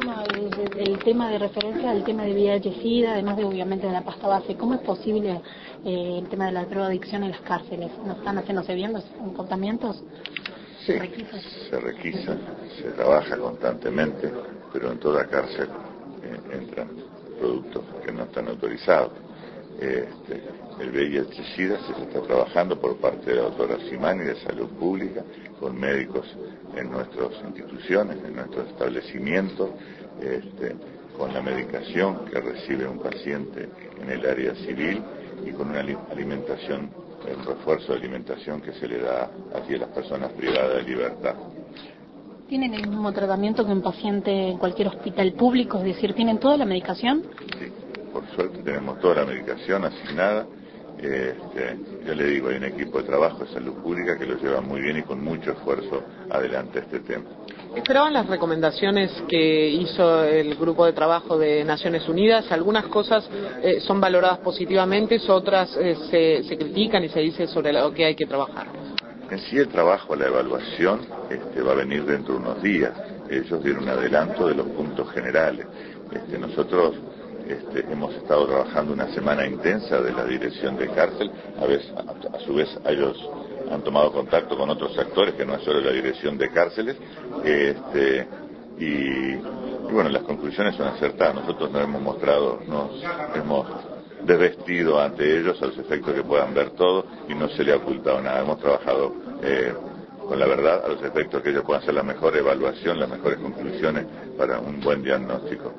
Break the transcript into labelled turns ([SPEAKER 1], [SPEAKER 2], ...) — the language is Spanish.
[SPEAKER 1] Bueno, el tema de referencia al tema de VIH-Sida, además de obviamente de la pasta base, ¿cómo es posible el tema de la drogadicción en las cárceles? ¿No están haciéndose bien los comportamientos?
[SPEAKER 2] Sí, se requisa, se trabaja constantemente, pero en toda cárcel entran productos que no están autorizados. El VIH-Sida se está trabajando por parte de la doctora Simani de Salud Pública, con médicos en nuestras instituciones, en nuestros establecimientos, con la medicación que recibe un paciente en el área civil y con una alimentación, un refuerzo de alimentación que se le da aquí a las personas privadas de libertad.
[SPEAKER 1] ¿Tienen el mismo tratamiento que un paciente en cualquier hospital público? Es decir, ¿tienen toda la medicación?
[SPEAKER 2] Sí, por suerte tenemos toda la medicación asignada. Yo le digo, hay un equipo de trabajo de salud pública que lo lleva muy bien y con mucho esfuerzo adelante este tema.
[SPEAKER 3] ¿Esperaban las recomendaciones que hizo el grupo de trabajo de Naciones Unidas? Algunas cosas son valoradas positivamente, otras se critican y se dice sobre lo que hay que trabajar.
[SPEAKER 2] En sí el trabajo, la evaluación, va a venir dentro de unos días. Ellos dieron un adelanto de los puntos generales. Nosotros hemos estado trabajando una semana intensa de la dirección de cárcel. A su vez ellos han tomado contacto con otros actores que no es solo la dirección de cárceles. Y bueno, las conclusiones son acertadas. Nosotros nos hemos desvestido ante ellos a los efectos que puedan ver todo y no se le ha ocultado nada. Hemos trabajado con la verdad a los efectos que ellos puedan hacer la mejor evaluación, las mejores conclusiones para un buen diagnóstico.